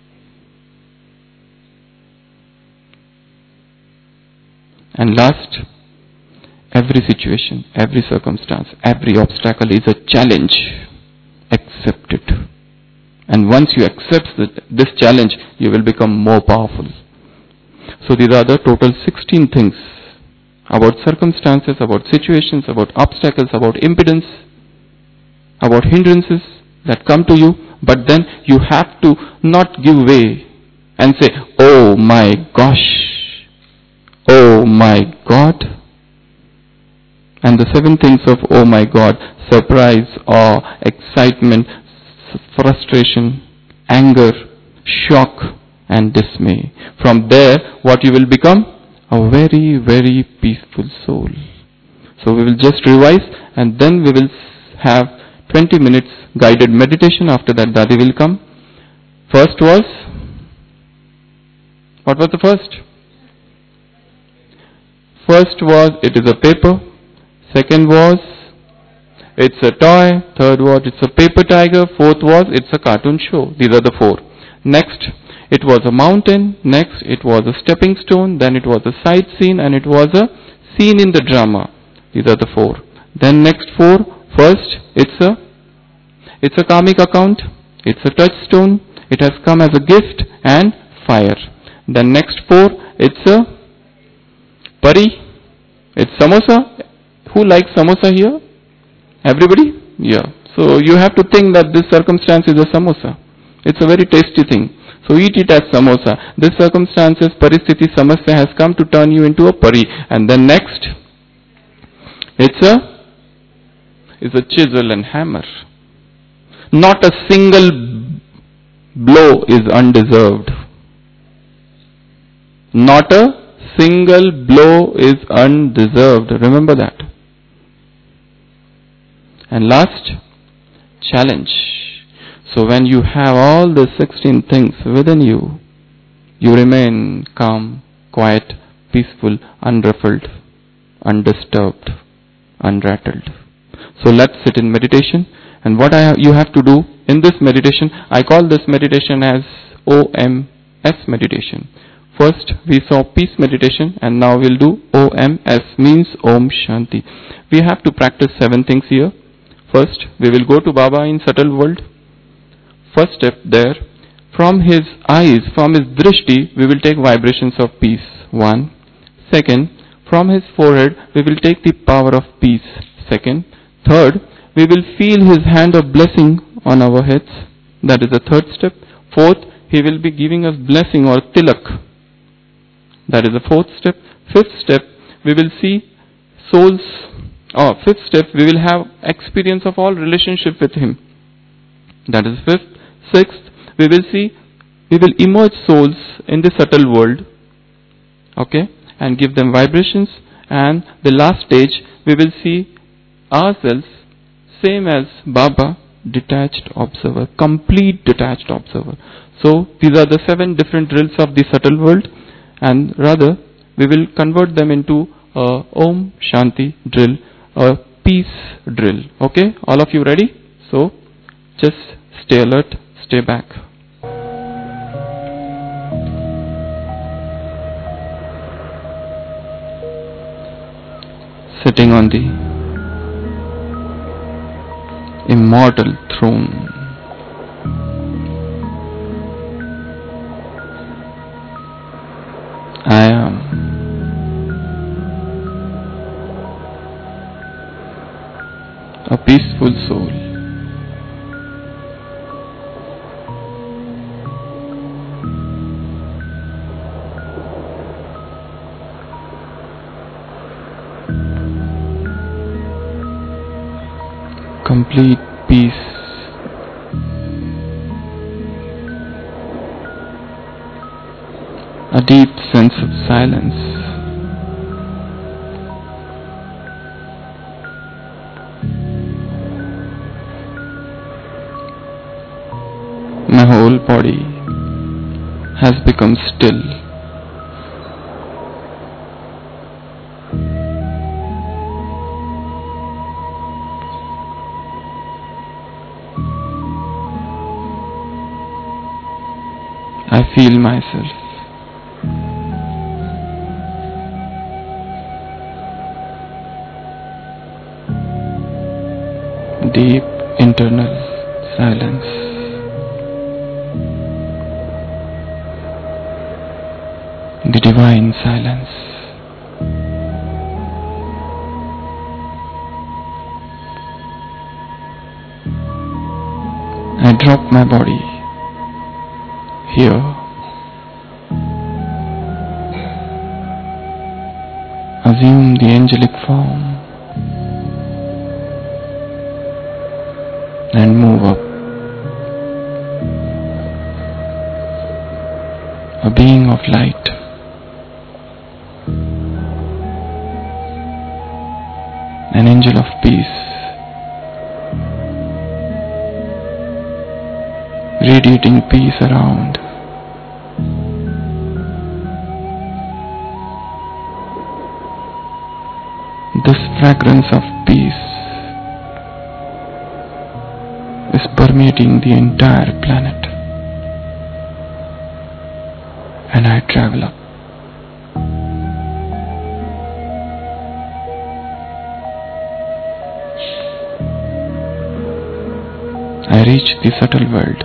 And last, every situation, every circumstance, every obstacle is a challenge. Accept it. And once you accept this challenge, you will become more powerful. So these are the total sixteen things about circumstances, about situations, about obstacles, about impedance, about hindrances that come to you. But then you have to not give way and say, oh my gosh, oh my God. And the seven things of oh my God: surprise, awe, excitement, frustration, anger, shock and dismay. From there, what you will become? A very, very peaceful soul. So we will just revise and then we will have twenty minutes guided meditation. After that, Dadi will come. First was, what was the first? First was, it is a paper. Second was, it's a toy. Third was, it's a paper tiger. Fourth was, it's a cartoon show. These are the four. Next, it was a mountain. Next, it was a stepping stone. Then it was a sight scene, and it was a scene in the drama. These are the four. Then next four. First, it's a it's a karmic account. It's a touchstone. It has come as a gift and fire. Then next four, it's a pari. It's samosa. Who likes samosa here? Everybody? Yeah. So you have to think that this circumstance is a samosa. It's a very tasty thing. So eat it as samosa. This circumstances, paristiti, samasya has come to turn you into a pari. And then next, It's a it's a chisel and hammer. Not a single blow is undeserved. Not a single blow is undeserved. Remember that. And last, challenge. So when you have all the sixteen things within you, you remain calm, quiet, peaceful, unruffled, undisturbed, unrattled. So let's sit in meditation. And what I, you have to do in this meditation, I call this meditation as O M S meditation. First we saw peace meditation, and now we'll do O M S, means Om Shanti. We have to practice seven things here. First, we will go to Baba in subtle world. First step there, from his eyes, from his drishti, we will take vibrations of peace. One. Second, from his forehead, we will take the power of peace. Second. Third, we will feel his hand of blessing on our heads. That is the third step. Fourth, he will be giving us blessing or tilak. That is the fourth step. Fifth step, we will see souls. Or fifth step, we will have experience of all relationship with him. That is fifth. Sixth, we will see, we will immerse souls in the subtle world. Okay, and give them vibrations. And the last stage, we will see ourselves same as Baba, detached observer, complete detached observer. So these are the seven different drills of the subtle world, and rather we will convert them into a Om Shanti drill, a peace drill. Okay, all of you ready? So just stay alert, stay back. Sitting on the immortal throne, I am a peaceful soul. Complete peace. A deep sense of silence. My whole body has become still. I feel myself deep internal silence. The divine silence. I drop my body here. Assume the angelic form and move up. A being of light. An angel of peace. Radiating peace around. This fragrance of peace is permeating the entire planet, and I travel up. I reach the subtle world.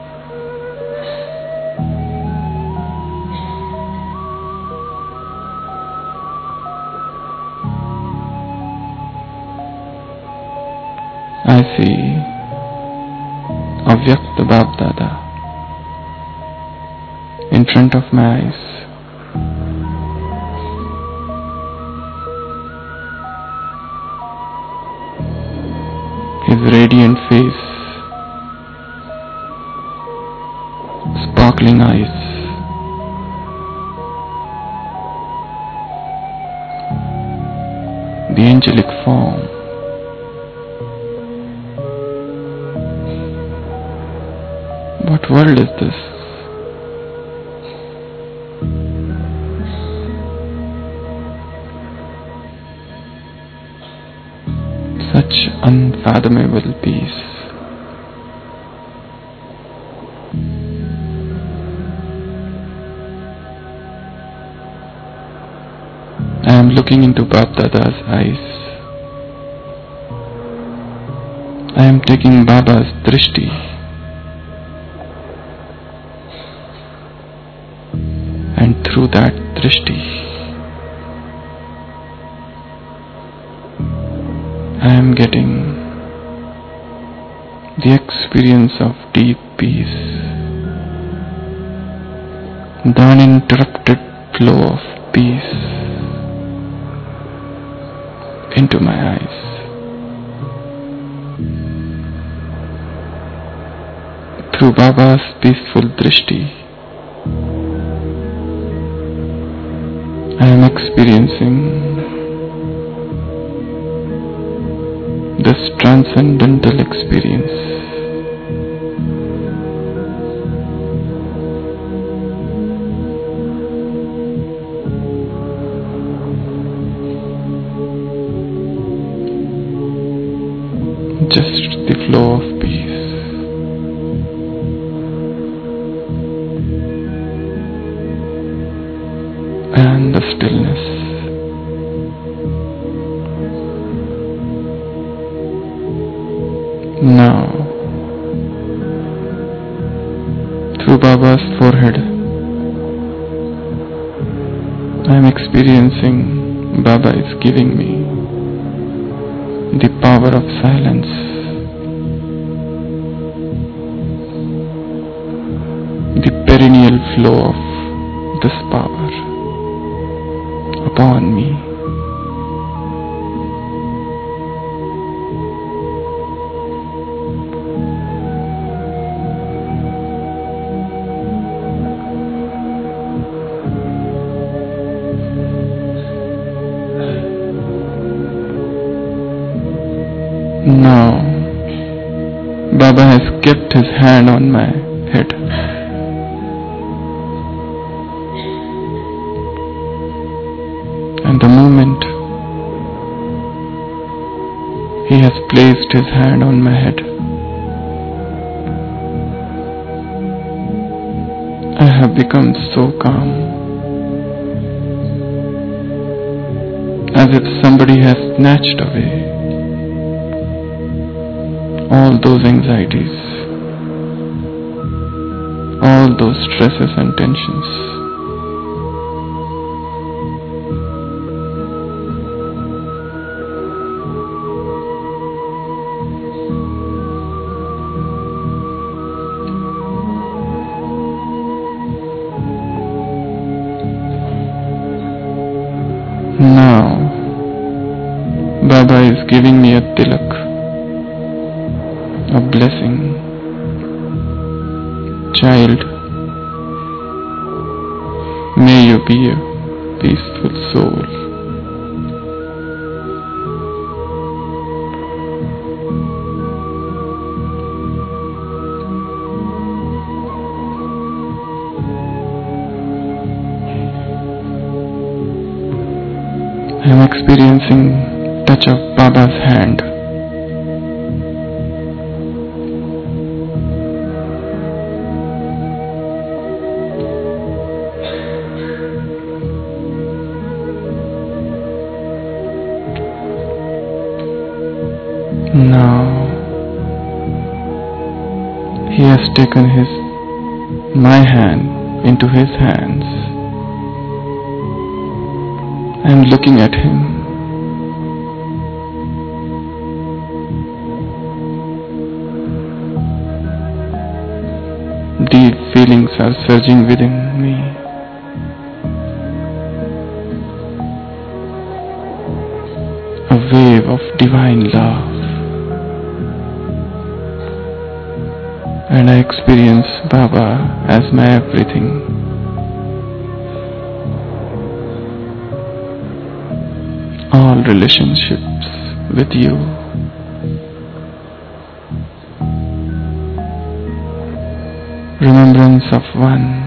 I see Avyakta Bab Dada in front of my eyes. his radiant face, sparkling eyes, the angelic form. What world is this? Such unfathomable peace. I am looking into Bap Dada's eyes. I am taking Baba's drishti. And through that drishti, I am getting the experience of deep peace, the uninterrupted flow of peace into my eyes. Through Baba's peaceful drishti, I am experiencing this transcendental experience. Just the flow of peace. And the stillness. Now, through Baba's forehead, I am experiencing Baba is giving me the power of silence, the perennial flow of this power upon me. Now, Baba has kept his hand on my head. And the moment he has placed his hand on my head, I have become so calm, as if somebody has snatched away all those anxieties, all those stresses and tensions. Now, Baba is giving me a tilak, a blessing. Child, may you be a peaceful soul. I am experiencing touch of Baba's hand. Now he has taken his my hand into his hands. I am looking at him. Deep feelings are surging within me. A wave of divine love. and I experience Baba as my everything. All relationships with you remembrance of one,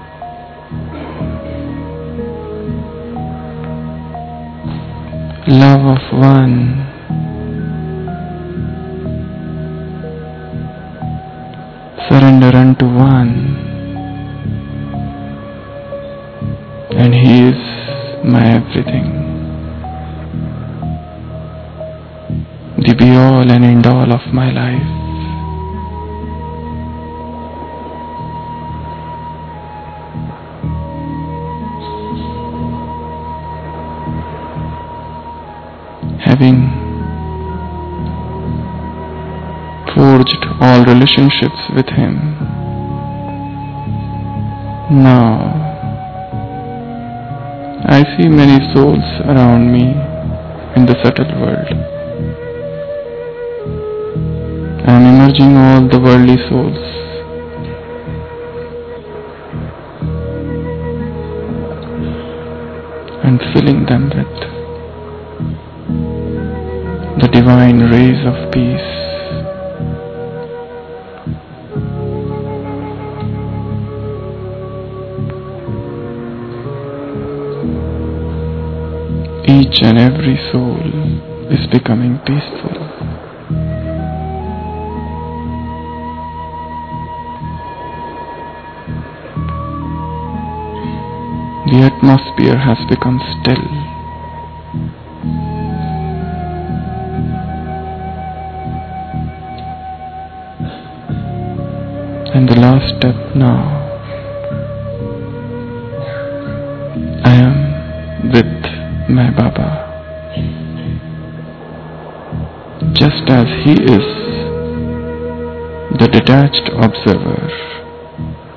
love of one, surrender unto one, and He is my everything, the be all and end all of my life. Having forged all relationships with Him, now I see many souls around me in the subtle world. I am emerging all the worldly souls, and filling them with the divine rays of peace. Each and every soul is becoming peaceful. The atmosphere has become still. And the last step now, I am with my Baba. Just as He is the detached observer,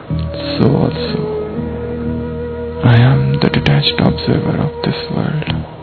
so also I am the detached observer of this world.